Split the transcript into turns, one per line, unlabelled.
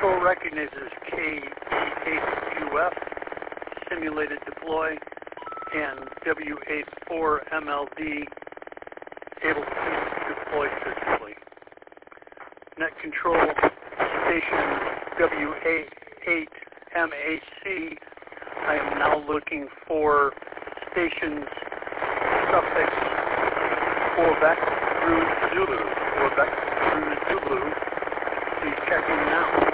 control recognizes KE8UF, simulated deploy, and W84MLD, able to deploy physically. Net control station W88MAC, I am now looking for stations suffix Quebec through Zulu. Quebec through Zulu. Please check in now.